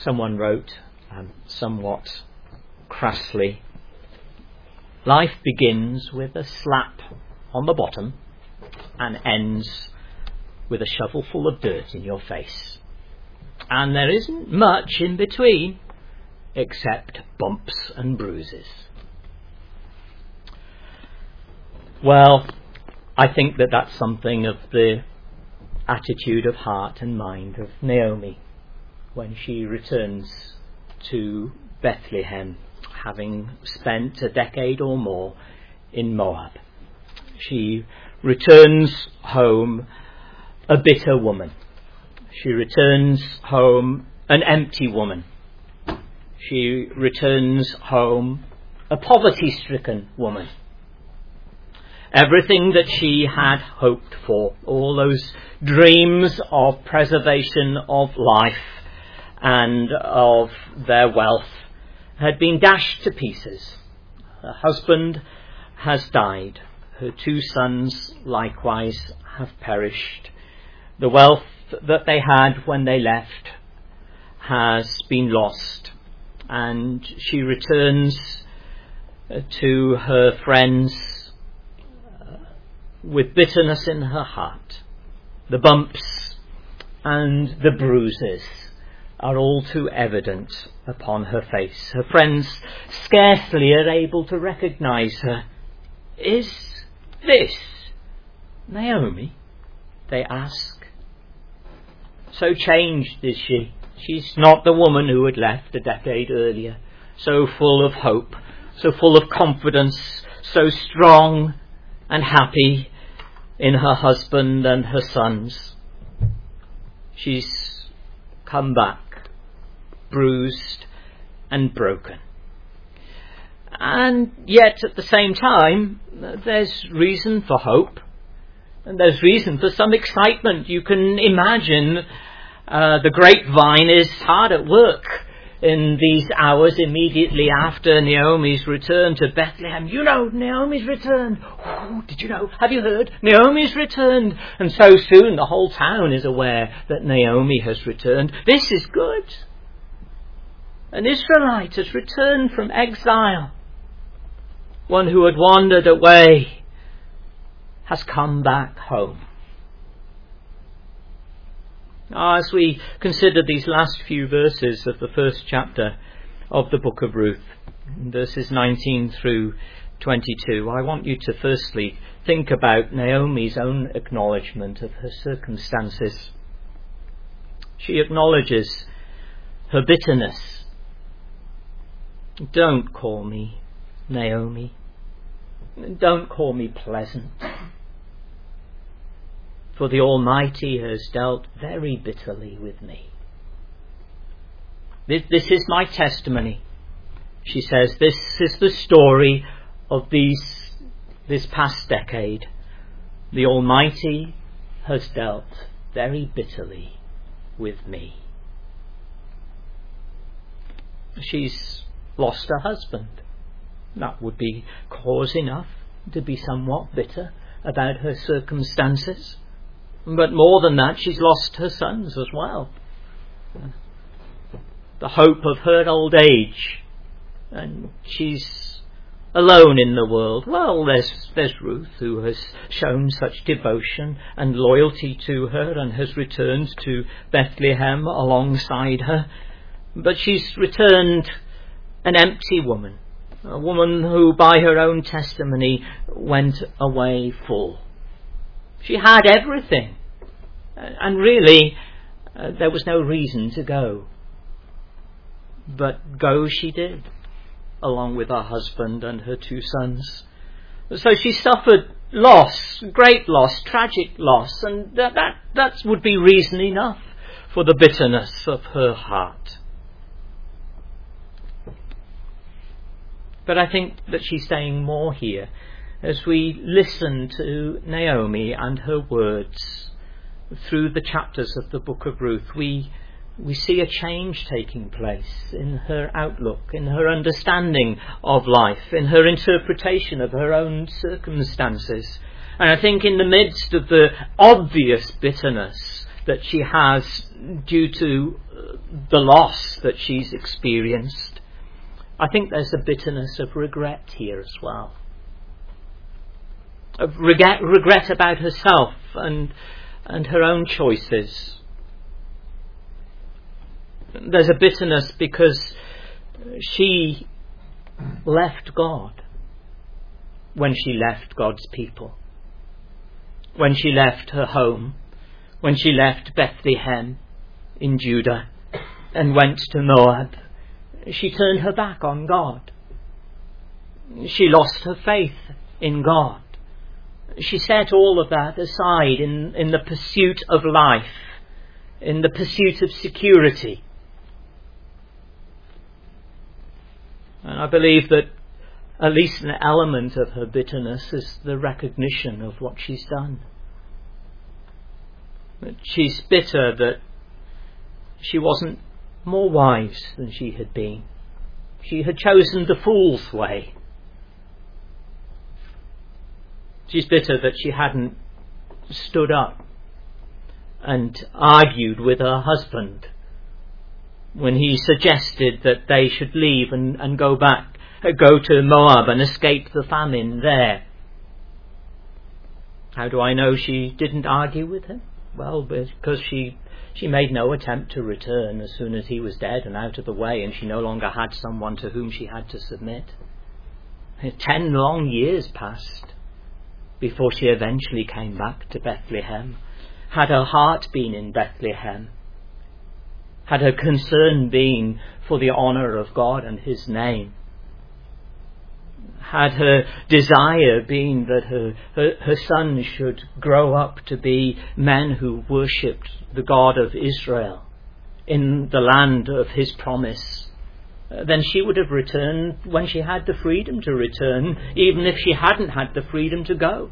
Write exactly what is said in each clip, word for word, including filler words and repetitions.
Someone wrote, um, somewhat crassly, life begins with a slap on the bottom and ends with a shovelful of dirt in your face. And there isn't much in between except bumps and bruises. Well, I think that that's something of the attitude of heart and mind of Naomi when she returns to Bethlehem, having spent a decade or more in Moab. She returns home a bitter woman. She returns home an empty woman. She returns home a poverty-stricken woman. Everything that she had hoped for, all those dreams of preservation of life and of their wealth, had been dashed to pieces. Her husband has died. Her two sons likewise have perished. The wealth that they had when they left has been lost, and she returns to her friends with bitterness in her heart. The bumps and the bruises are all too evident upon her face. Her friends scarcely are able to recognise her. Is this Naomi? They ask. So changed is she. She's not the woman who had left a decade earlier, so full of hope, so full of confidence, so strong and happy in her husband and her sons. She's come back bruised and broken. And yet at the same time, there's reason for hope, and there's reason for some excitement. You can imagine uh, the grapevine is hard at work in these hours immediately after Naomi's return to Bethlehem. You know, Naomi's returned. Oh, did you know? Have you heard? Naomi's returned. And so soon the whole town is aware that Naomi has returned. This is good. An Israelite has returned from exile. One who had wandered away has come back home. Now, as we consider these last few verses of the first chapter of the book of Ruth, verses nineteen through twenty-two, I want you to firstly think about Naomi's own acknowledgement of her circumstances. She acknowledges her bitterness. Don't call me Naomi. Don't call me pleasant. For the Almighty has dealt very bitterly with me. This, this is my testimony. She says, this is the story of these, this past decade. The Almighty has dealt very bitterly with me. She's lost her husband. That would be cause enough to be somewhat bitter about her circumstances. But more than that, she's lost her sons as well. The hope of her old age. And she's alone in the world. Well, there's, there's Ruth, who has shown such devotion and loyalty to her and has returned to Bethlehem alongside her. But she's returned an empty woman. A woman who, by her own testimony, went away full. She had everything, and really uh, there was no reason to go. But go she did, along with her husband and her two sons. So she suffered loss, great loss, tragic loss, and that, that, that would be reason enough for the bitterness of her heart. But I think that she's saying more here. As we listen to Naomi and her words through the chapters of the book of Ruth, we we see a change taking place in her outlook, in her understanding of life, in her interpretation of her own circumstances. And I think in the midst of the obvious bitterness that she has due to the loss that she's experienced. I think there's a bitterness of regret here as well. Of regret, regret about herself and, and her own choices. There's a bitterness because she left God when she left God's people. When she left her home. When she left Bethlehem in Judah and went to Moab. She turned her back on God. She lost her faith in God. She set all of that aside in, in the pursuit of life, in the pursuit of security. And I believe that at least an element of her bitterness is the recognition of what she's done. That she's bitter that she wasn't more wise than she had been. She had chosen the fool's way. She's bitter that she hadn't stood up and argued with her husband when he suggested that they should leave and, and go back, go to Moab and escape the famine there. How do I know she didn't argue with him? Well, because she she made no attempt to return as soon as he was dead and out of the way, and she no longer had someone to whom she had to submit. Ten long years passed before she eventually came back to Bethlehem. Had her heart been in Bethlehem, had her concern been for the honour of God and His name, had her desire been that her, her, her son should grow up to be men who worshipped the God of Israel in the land of His promise, then she would have returned when she had the freedom to return, even if she hadn't had the freedom to go.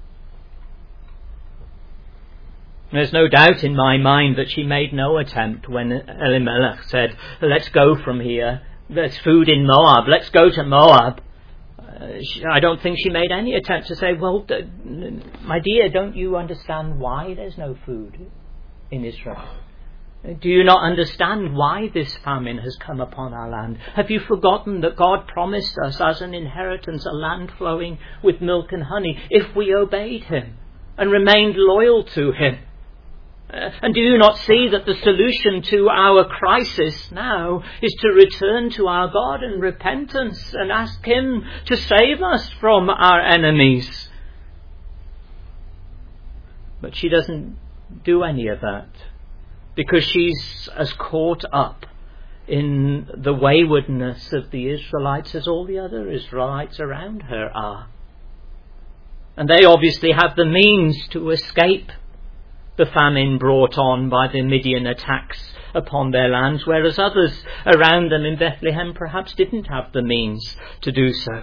There's no doubt in my mind that she made no attempt when Elimelech said, let's go from here, there's food in Moab, let's go to Moab. Uh, she, I don't think she made any attempt to say, well, d- my dear, don't you understand why there's no food in Israel? Do you not understand why this famine has come upon our land? Have you forgotten that God promised us as an inheritance a land flowing with milk and honey if we obeyed Him and remained loyal to Him? Uh, and do you not see that the solution to our crisis now is to return to our God in repentance and ask Him to save us from our enemies? But she doesn't do any of that because she's as caught up in the waywardness of the Israelites as all the other Israelites around her are. And they obviously have the means to escape the famine brought on by the Midian attacks upon their lands, whereas others around them in Bethlehem perhaps didn't have the means to do so.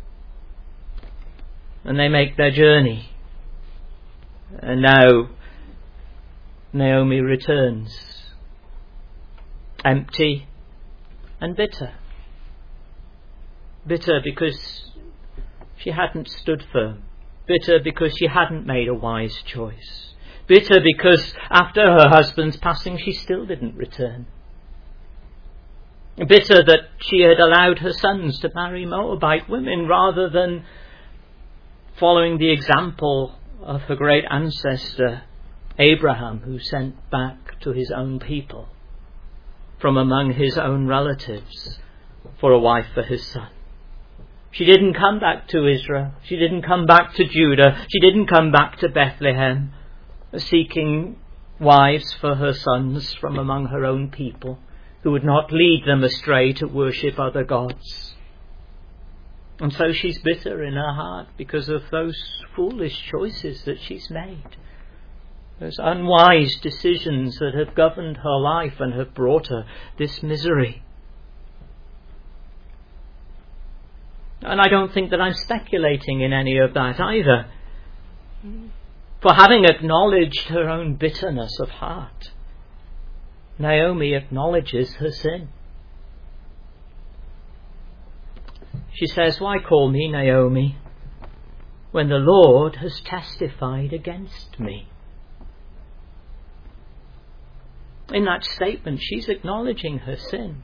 And they make their journey. And now Naomi returns, empty and bitter. Bitter because she hadn't stood firm. Bitter because she hadn't made a wise choice. Bitter because after her husband's passing she still didn't return. Bitter that she had allowed her sons to marry Moabite women rather than following the example of her great ancestor Abraham, who sent back to his own people from among his own relatives for a wife for his son. She didn't come back to Israel. She didn't come back to Judah. She didn't come back to Bethlehem seeking wives for her sons from among her own people who would not lead them astray to worship other gods. And so she's bitter in her heart because of those foolish choices that she's made. Those unwise decisions that have governed her life and have brought her this misery. And I don't think that I'm speculating in any of that either. For having acknowledged her own bitterness of heart, Naomi acknowledges her sin. She says, why call me Naomi when the Lord has testified against me? In that statement, she's acknowledging her sin.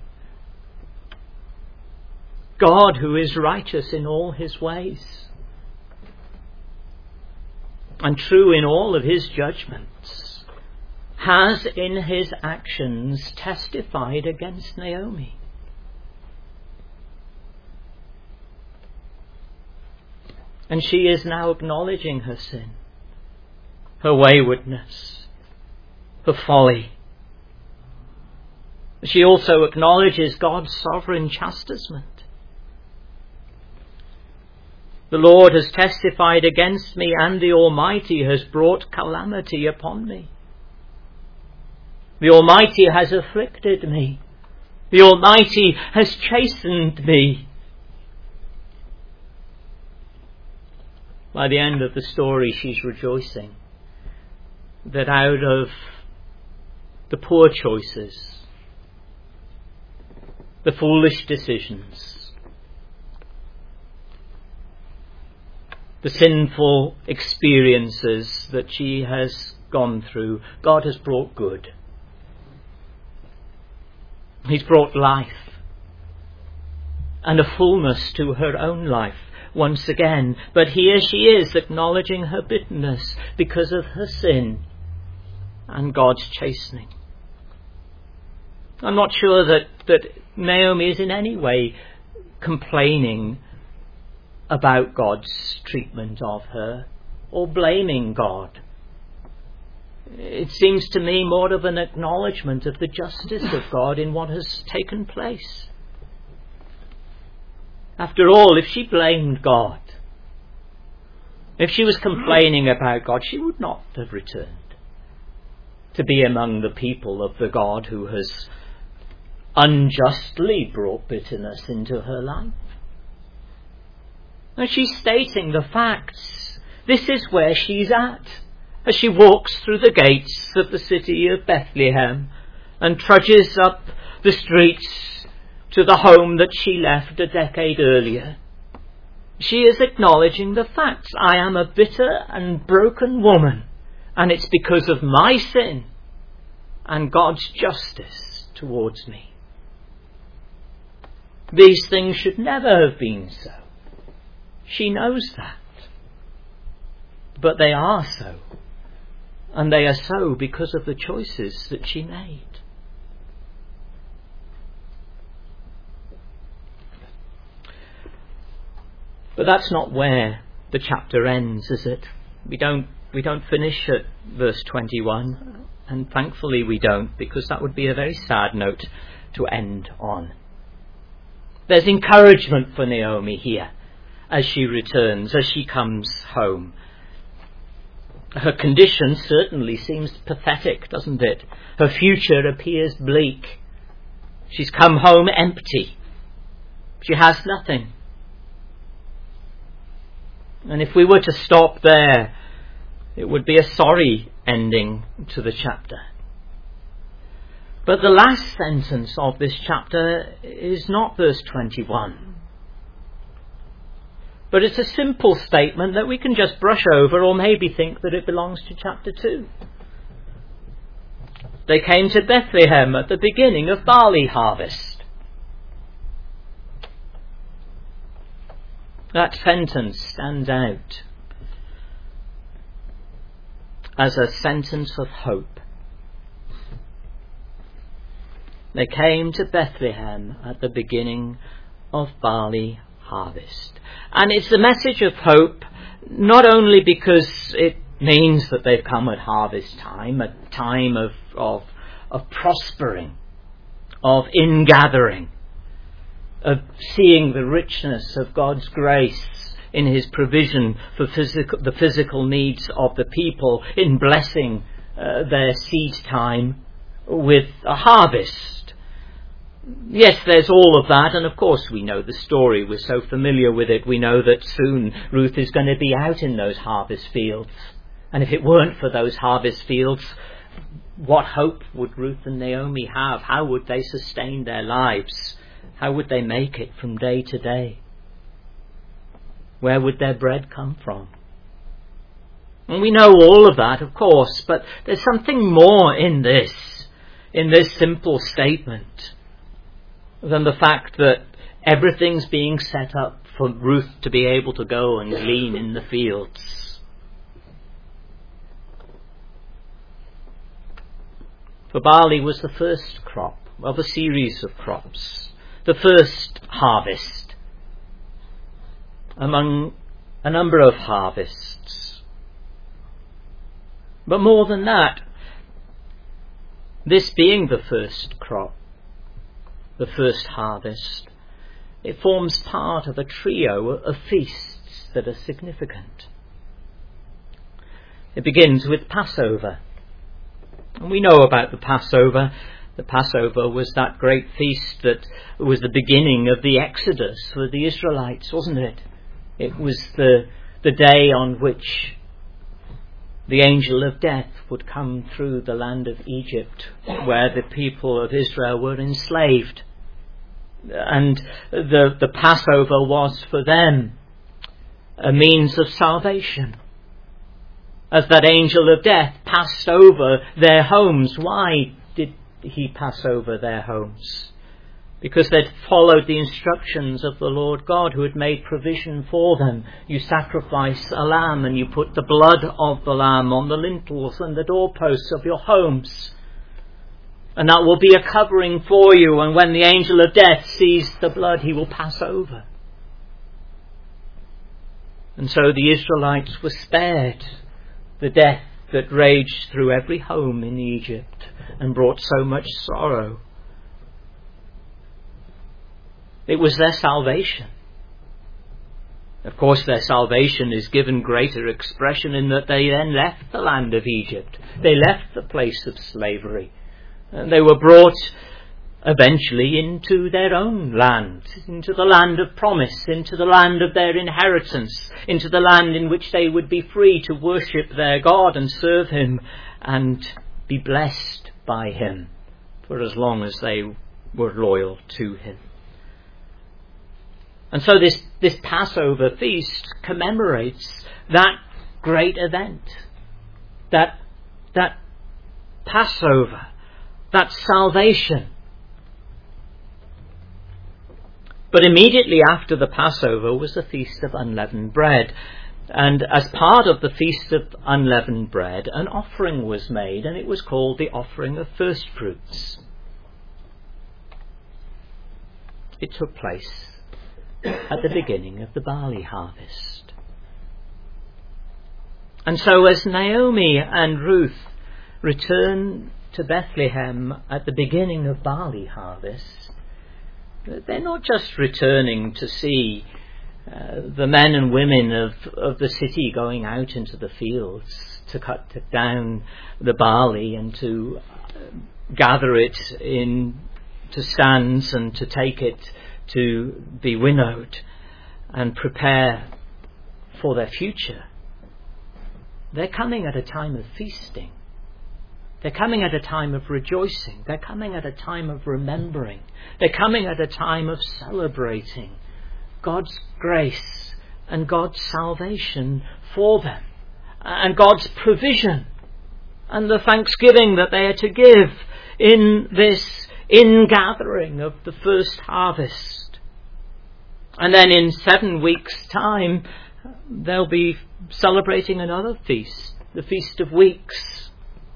God, who is righteous in all his ways and true in all of his judgments, has in his actions testified against Naomi. And she is now acknowledging her sin, her waywardness, her folly. She also acknowledges God's sovereign chastisement. The Lord has testified against me, and the Almighty has brought calamity upon me. The Almighty has afflicted me. The Almighty has chastened me. By the end of the story, she's rejoicing that out of the poor choices, the foolish decisions, the sinful experiences that she has gone through, God has brought good. He's brought life and a fullness to her own life once again. But here she is acknowledging her bitterness because of her sin and God's chastening. I'm not sure that, that Naomi is in any way complaining about God's treatment of her or blaming God. It seems to me more of an acknowledgement of the justice of God in what has taken place. After all, if she blamed God, if she was complaining about God, she would not have returned to be among the people of the God who has unjustly brought bitterness into her life. And she's stating the facts. This is where she's at as she walks through the gates of the city of Bethlehem and trudges up the streets to the home that she left a decade earlier. She is acknowledging the facts. I am a bitter and broken woman, and it's because of my sin and God's justice towards me. These things should never have been so. She knows that. But they are so. And they are so because of the choices that she made. But that's not where the chapter ends, is it? We don't we don't finish at verse twenty-one, and thankfully we don't, because that would be a very sad note to end on. There's encouragement for Naomi here as she returns, as she comes home. Her condition certainly seems pathetic, doesn't it? Her future appears bleak. She's come home empty. She has nothing. And if we were to stop there, it would be a sorry ending to the chapter. But the last sentence of this chapter is not verse twenty-one. But it's a simple statement that we can just brush over, or maybe think that it belongs to chapter two. They came to Bethlehem at the beginning of barley harvest. That sentence stands out as a sentence of hope. They came to Bethlehem at the beginning of barley harvest. And it's a message of hope, not only because it means that they've come at harvest time, a time of, of, of prospering, of ingathering, of seeing the richness of God's grace in his provision for physical, the physical needs of the people, in blessing uh, their seed time with a harvest. Yes, there's all of that, and of course we know the story. We're so familiar with it. We know that soon Ruth is going to be out in those harvest fields. And if it weren't for those harvest fields, what hope would Ruth and Naomi have? How would they sustain their lives? How would they make it from day to day? Where would their bread come from? And we know all of that, of course, but there's something more in this. in this simple statement than the fact that everything's being set up for Ruth to be able to go and glean in the fields. For barley was the first crop of a series of crops, the first harvest among a number of harvests. But more than that, this being the first crop, the first harvest, it forms part of a trio of feasts that are significant. It begins with Passover. And we know about the Passover. The Passover was that great feast that was the beginning of the Exodus for the Israelites, wasn't it? It was the, the day on which the angel of death would come through the land of Egypt, where the people of Israel were enslaved. And the, the Passover was for them a means of salvation. As that angel of death passed over their homes. Why did he pass over their homes? Because they'd followed the instructions of the Lord God, who had made provision for them. You sacrifice a lamb and you put the blood of the lamb on the lintels and the doorposts of your homes. And that will be a covering for you, and when the angel of death sees the blood, he will pass over. And so the Israelites were spared the death that raged through every home in Egypt and brought so much sorrow. It was their salvation. Of course, their salvation is given greater expression in that they then left the land of Egypt. They left the place of slavery. And they were brought eventually into their own land, into the land of promise, into the land of their inheritance, into the land in which they would be free to worship their God and serve him and be blessed by him for as long as they were loyal to him. And so this, this Passover feast commemorates that great event, that, that Passover, that salvation. But immediately after the Passover was the Feast of Unleavened Bread. And as part of the Feast of Unleavened Bread, an offering was made, and it was called the offering of first fruits. It took place at the beginning of the barley harvest. And so as Naomi and Ruth return to Bethlehem at the beginning of barley harvest, they're not just returning to see uh, the men and women of, of the city going out into the fields to cut down the barley and to uh, gather it in to stands and to take it to be winnowed and prepare for their future. They're coming at a time of feasting. They're coming at a time of rejoicing. They're coming at a time of remembering. They're coming at a time of celebrating God's grace and God's salvation for them, and God's provision and the thanksgiving that they are to give in this ingathering of the first harvest. And then in seven weeks' time, they'll be celebrating another feast, the Feast of Weeks.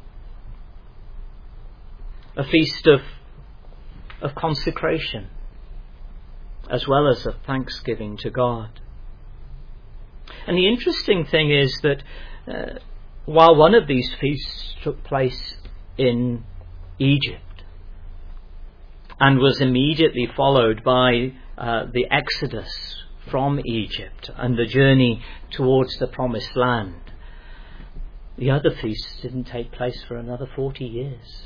A feast of, of consecration, as well as of thanksgiving to God. And the interesting thing is that uh, while one of these feasts took place in Egypt and was immediately followed by uh, the Exodus from Egypt and the journey towards the Promised Land, the other feasts didn't take place for another forty years.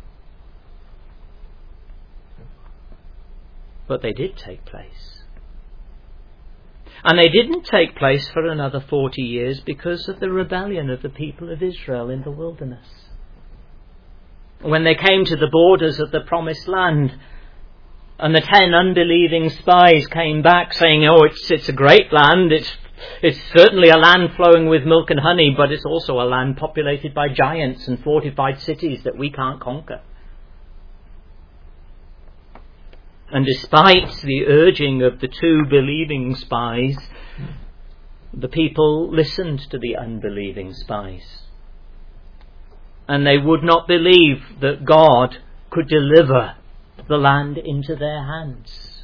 But they did take place. And they didn't take place for another forty years because of the rebellion of the people of Israel in the wilderness. When they came to the borders of the Promised Land, and the ten unbelieving spies came back saying, oh, it's it's a great land, it's it's certainly a land flowing with milk and honey, but it's also a land populated by giants and fortified cities that we can't conquer. And despite the urging of the two believing spies, the people listened to the unbelieving spies. And they would not believe that God could deliver the land into their hands.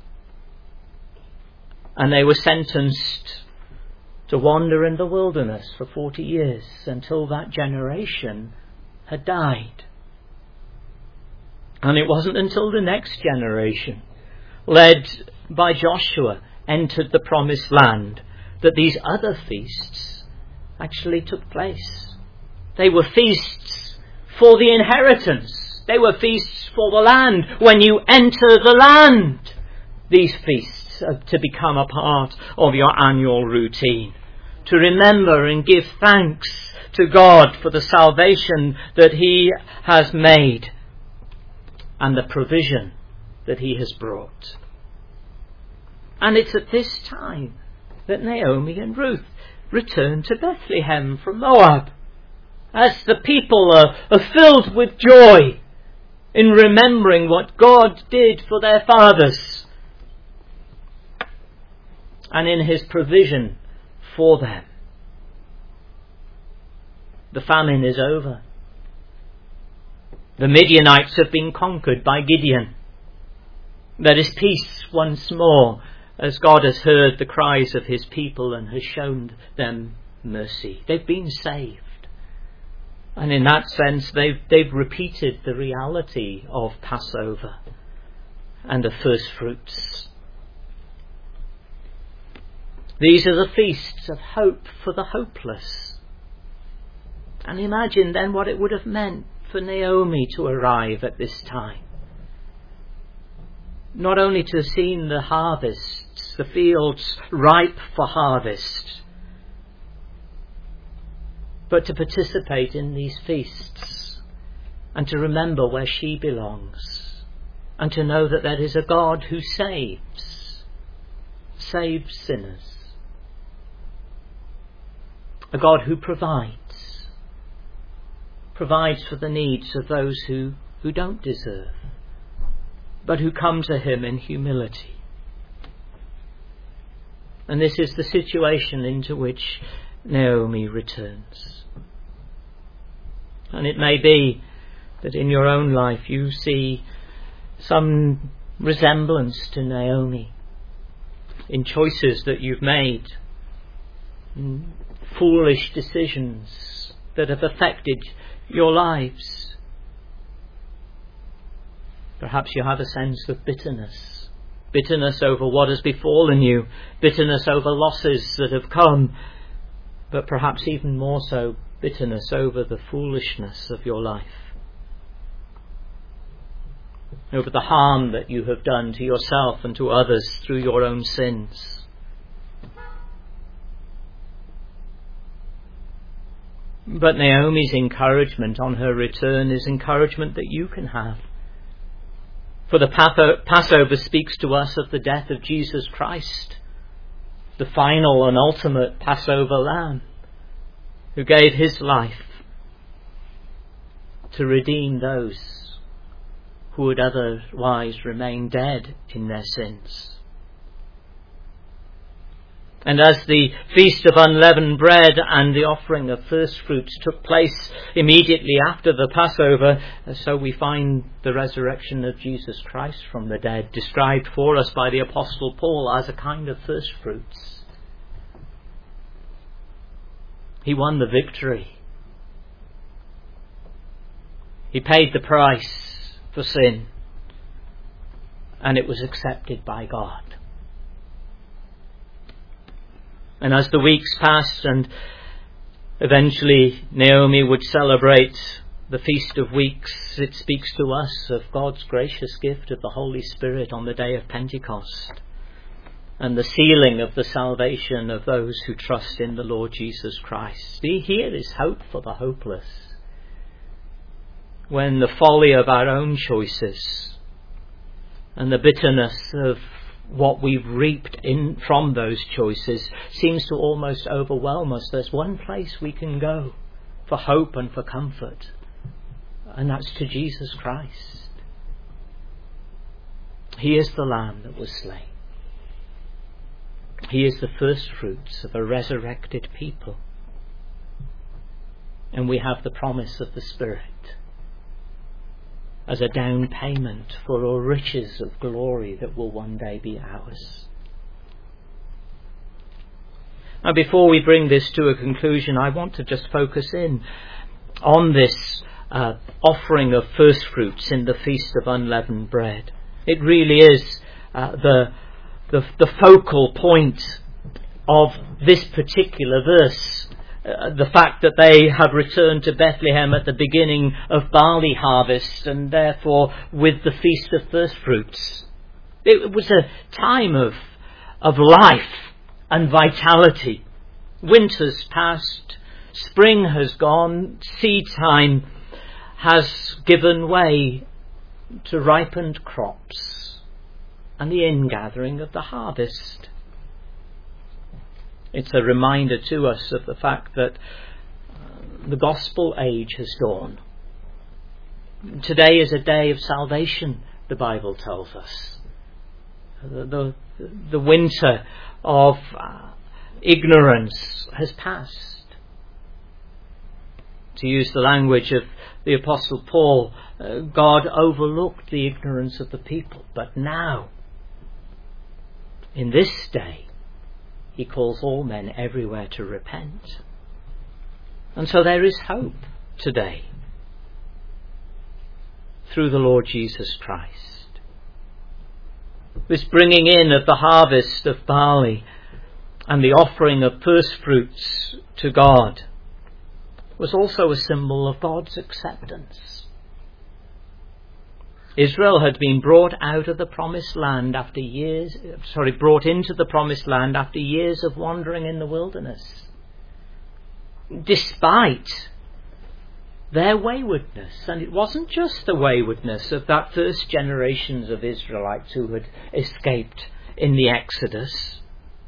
And they were sentenced to wander in the wilderness for forty years until that generation had died. And it wasn't until the next generation, led by Joshua, entered the promised land that these other feasts actually took place. They were feasts for the inheritance. They were feasts for the land. When you enter the land, these feasts are to become a part of your annual routine. To remember and give thanks to God for the salvation that He has made and the provision that He has brought. And it's at this time that Naomi and Ruth return to Bethlehem from Moab, as the people are, are filled with joy in remembering what God did for their fathers and in His provision for them. The famine is over. The Midianites have been conquered by Gideon. There is peace once more as God has heard the cries of His people and has shown them mercy. They've been saved. And in that sense, they've, they've repeated the reality of Passover and the first fruits. These are the feasts of hope for the hopeless. And imagine then what it would have meant for Naomi to arrive at this time. Not only to have seen the harvests, the fields ripe for harvest, but to participate in these feasts and to remember where she belongs and to know that there is a God who saves, saves sinners, a God who provides, provides for the needs of those who, who don't deserve, but who come to Him in humility. And this is the situation into which Naomi returns. And it may be that in your own life you see some resemblance to Naomi in choices that you've made, in foolish decisions that have affected your lives. Perhaps you have a sense of bitterness. Bitterness over what has befallen you. Bitterness over losses that have come. But perhaps even more so, bitterness over the foolishness of your life. Over the harm that you have done to yourself and to others through your own sins. But Naomi's encouragement on her return is encouragement that you can have. For the Passover speaks to us of the death of Jesus Christ, the final and ultimate Passover lamb, who gave His life to redeem those who would otherwise remain dead in their sins. And as the Feast of Unleavened Bread and the offering of first fruits took place immediately after the Passover, so we find the resurrection of Jesus Christ from the dead described for us by the Apostle Paul as a kind of first fruits. He won the victory. He paid the price for sin, and it was accepted by God. And as the weeks passed and eventually Naomi would celebrate the Feast of Weeks, it speaks to us of God's gracious gift of the Holy Spirit on the day of Pentecost and the sealing of the salvation of those who trust in the Lord Jesus Christ. Here is hope for the hopeless. When the folly of our own choices and the bitterness of what we've reaped in from those choices seems to almost overwhelm us, there's one place we can go for hope and for comfort, and that's to Jesus Christ. He is the Lamb that was slain. He is the first fruits of a resurrected people. And we have the promise of the Spirit as a down payment for all riches of glory that will one day be ours. Now, before we bring this to a conclusion, I want to just focus in on this uh, offering of first fruits in the Feast of Unleavened Bread. It really is uh, the, the the focal point of this particular verse. Uh, the fact that they have returned to Bethlehem at the beginning of barley harvest, and therefore with the Feast of First Fruits. It was a time of of life and vitality. Winter's passed, spring has gone, seed time has given way to ripened crops and the ingathering of the harvest. It's a reminder to us of the fact that the gospel age has dawned. Today is a day of salvation, the Bible tells us. The, the, the winter of uh, ignorance has passed. To use the language of the Apostle Paul, uh, God overlooked the ignorance of the people, but now, in this day, He calls all men everywhere to repent. And so there is hope today through the Lord Jesus Christ. This bringing in of the harvest of barley and the offering of first fruits to God was also a symbol of God's acceptance. Israel had been brought out of the promised land after years, sorry, brought into the promised land after years of wandering in the wilderness. Despite their waywardness, and it wasn't just the waywardness of that first generations of Israelites who had escaped in the Exodus.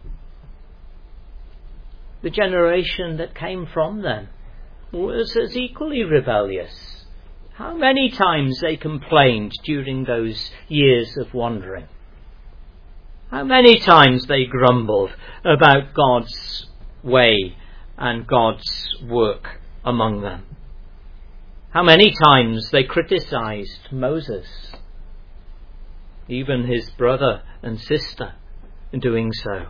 The generation that came from them was as equally rebellious. How many times they complained during those years of wandering. How many times they grumbled about God's way and God's work among them. How many times they criticized Moses, even his brother and sister, in doing so.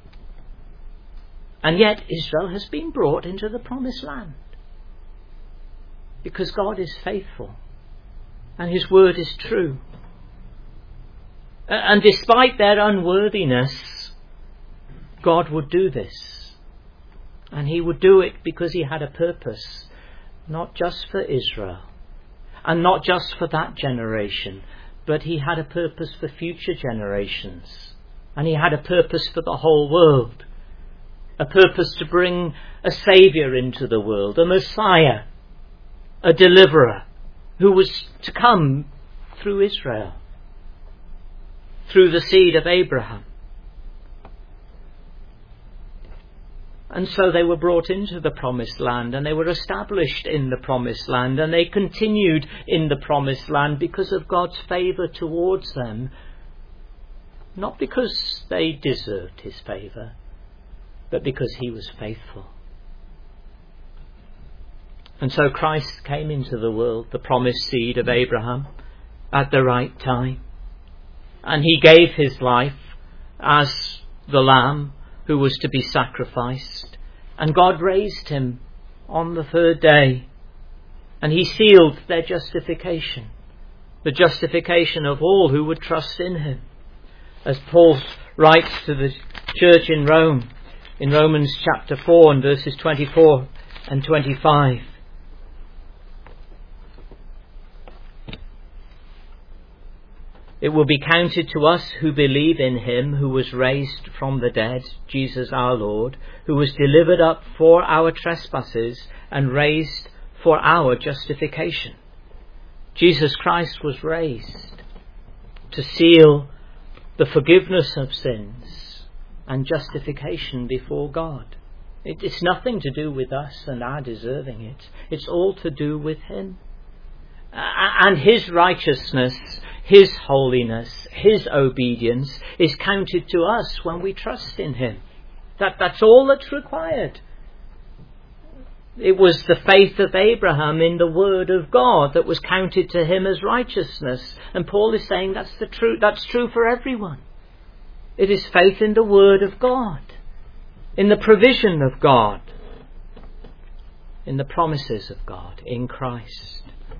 And yet Israel has been brought into the promised land. Because God is faithful and His word is true. And despite their unworthiness, God would do this. And He would do it because He had a purpose, not just for Israel and not just for that generation, but He had a purpose for future generations. And He had a purpose for the whole world. A purpose to bring a Saviour into the world, a Messiah, a deliverer who was to come through Israel, through the seed of Abraham. And so they were brought into the promised land, and they were established in the promised land, and they continued in the promised land because of God's favour towards them, not because they deserved His favour, but because He was faithful. And so Christ came into the world, the promised seed of Abraham, at the right time. And He gave His life as the lamb who was to be sacrificed. And God raised Him on the third day. And He sealed their justification, the justification of all who would trust in Him. As Paul writes to the church in Rome, in Romans chapter four and verses twenty-four and twenty-five. It will be counted to us who believe in Him who was raised from the dead, Jesus our Lord, who was delivered up for our trespasses and raised for our justification. Jesus Christ was raised to seal the forgiveness of sins and justification before God. It's nothing to do with us and our deserving it. It's all to do with Him. And His righteousness His holiness, His obedience is counted to us when we trust in Him. That, that's all that's required. It was the faith of Abraham in the Word of God that was counted to him as righteousness. And Paul is saying that's the true, that's true for everyone. It is faith in the Word of God, in the provision of God, in the promises of God, in Christ.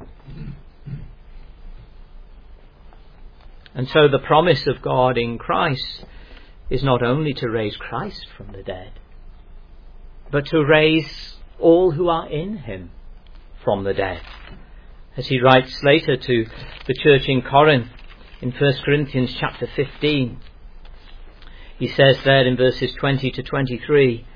And so the promise of God in Christ is not only to raise Christ from the dead, but to raise all who are in Him from the dead. As he writes later to the church in Corinth in First Corinthians chapter fifteen, he says there in verses twenty to twenty-three,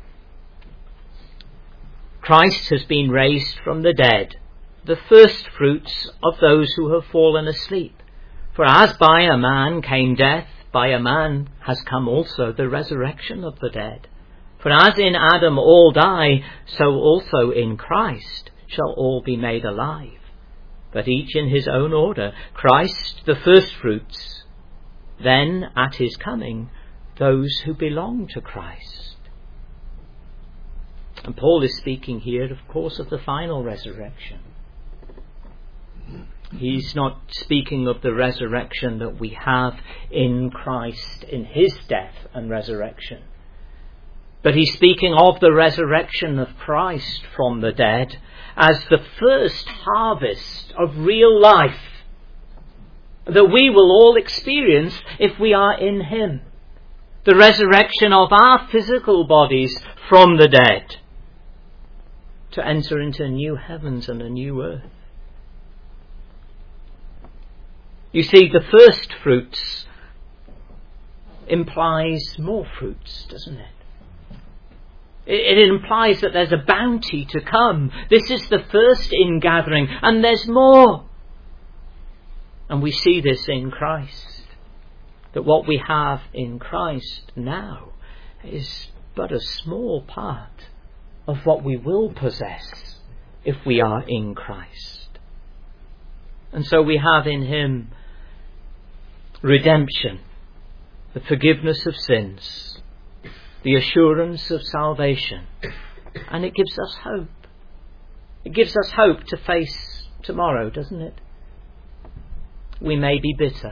Christ has been raised from the dead, the first fruits of those who have fallen asleep. For as by a man came death, by a man has come also the resurrection of the dead. For as in Adam all die, so also in Christ shall all be made alive. But each in his own order. Christ the firstfruits, then at his coming those who belong to Christ. And Paul is speaking here, of course, of the final resurrection. He's not speaking of the resurrection that we have in Christ in His death and resurrection. But he's speaking of the resurrection of Christ from the dead as the first harvest of real life that we will all experience if we are in Him. The resurrection of our physical bodies from the dead to enter into new heavens and a new earth. You see, the first fruits implies more fruits, doesn't it? It implies that there's a bounty to come. This is the first ingathering, and there's more. And we see this in Christ. That what we have in Christ now is but a small part of what we will possess if we are in Christ. And so we have in Him redemption, the forgiveness of sins, the assurance of salvation, and it gives us hope. It gives us hope to face tomorrow, doesn't it? We may be bitter,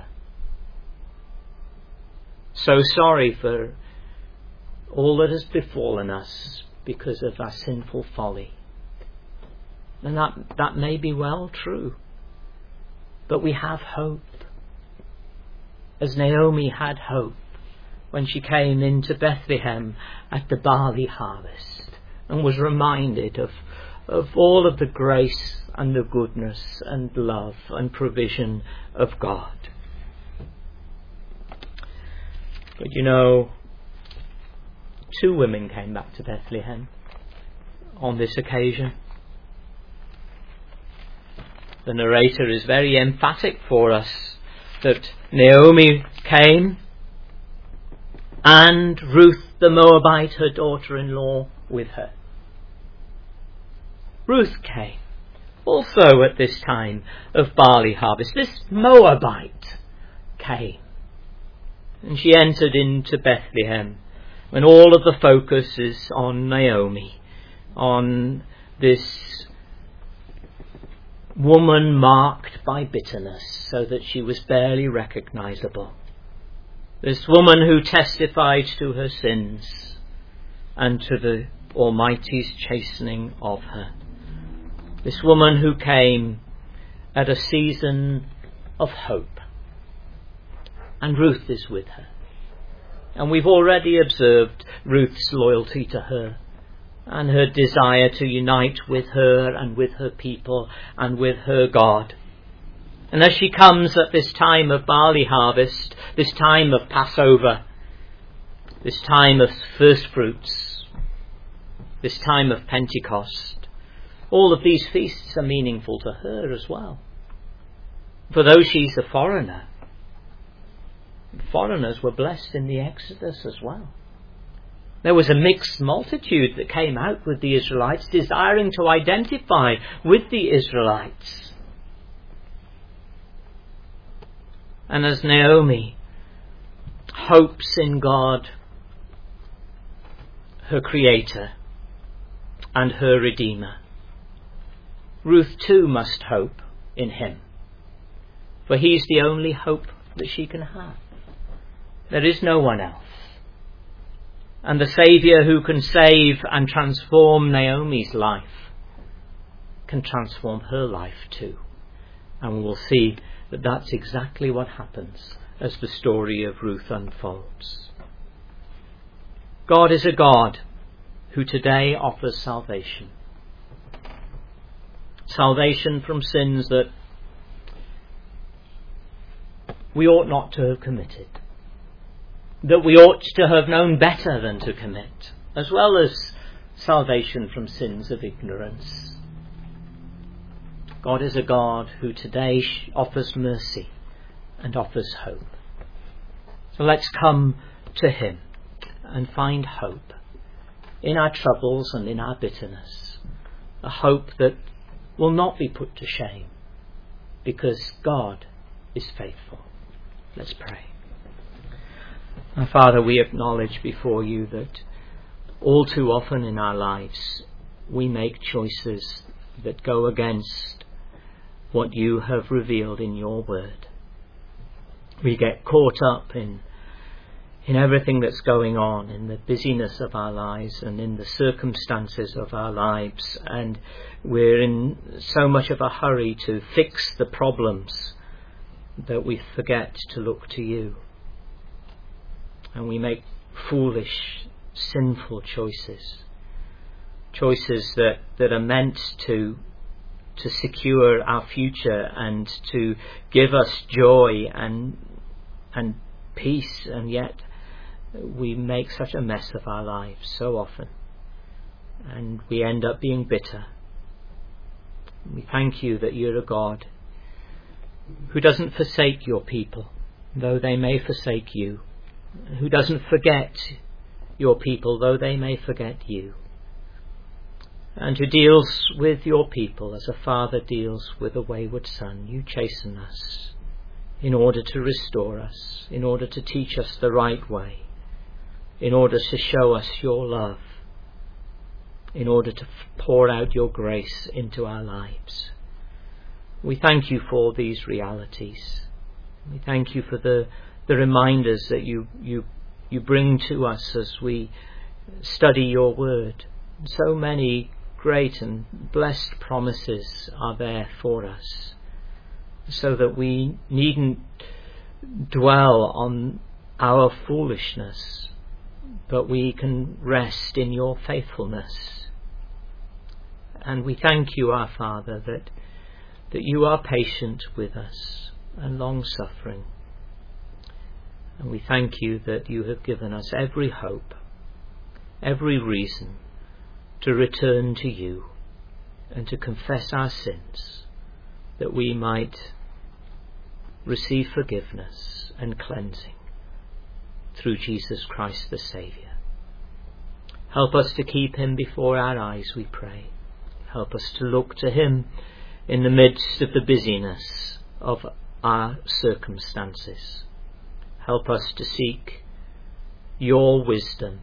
so sorry for all that has befallen us because of our sinful folly. And that, that may be well true. But we have hope. As Naomi had hope when she came into Bethlehem at the barley harvest and was reminded of, of all of the grace and the goodness and love and provision of God. But you know, two women came back to Bethlehem on this occasion. The narrator is very emphatic for us that Naomi came and Ruth the Moabite, her daughter-in-law, with her. Ruth came also at this time of barley harvest. This Moabite came. And she entered into Bethlehem when all of the focus is on Naomi, on this woman marked by bitterness so that she was barely recognizable. This woman who testified to her sins and to the Almighty's chastening of her. This woman who came at a season of hope. And Ruth is with her. And we've already observed Ruth's loyalty to her and her desire to unite with her and with her people and with her God. And as she comes at this time of barley harvest, this time of Passover, this time of first fruits, this time of Pentecost, all of these feasts are meaningful to her as well. For though she's a foreigner, foreigners were blessed in the Exodus as well. There was a mixed multitude that came out with the Israelites, desiring to identify with the Israelites. And as Naomi hopes in God, her Creator and her Redeemer, Ruth too must hope in him, for he's the only hope that she can have. There is no one else. And the Saviour who can save and transform Naomi's life can transform her life too. And we'll see that that's exactly what happens as the story of Ruth unfolds. God is a God who today offers salvation. Salvation from sins that we ought not to have committed, that we ought to have known better than to commit, as well as salvation from sins of ignorance. God is a God who today offers mercy and offers hope. So let's come to him and find hope in our troubles and in our bitterness, a hope that will not be put to shame, because God is faithful. Let's pray. Our Father, we acknowledge before you that all too often in our lives we make choices that go against what you have revealed in your word. We get caught up in in everything that's going on, in the busyness of our lives and in the circumstances of our lives, and we're in so much of a hurry to fix the problems that we forget to look to you. And we make foolish, sinful choices. Choices that, that are meant to to secure our future and to give us joy and and peace, and yet we make such a mess of our lives so often, and we end up being bitter. We thank you that you're a God who doesn't forsake your people, though they may forsake you, who doesn't forget your people, though they may forget you, and who deals with your people as a father deals with a wayward son. You chasten us in order to restore us, in order to teach us the right way, in order to show us your love, in order to pour out your grace into our lives. We thank you for these realities. We thank you for the, the reminders that you, you, you bring to us as we study your word. So many great and blessed promises are there for us, so that we needn't dwell on our foolishness, but we can rest in your faithfulness. And we thank you, our Father, that, that you are patient with us and long-suffering. And we thank you that you have given us every hope, every reason to return to you and to confess our sins, that we might receive forgiveness and cleansing through Jesus Christ the Saviour. Help us to keep him before our eyes, we pray. Help us to look to him in the midst of the busyness of our circumstances. Help us to seek your wisdom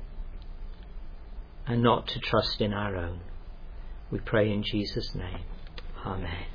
and not to trust in our own. We pray in Jesus' name. Amen.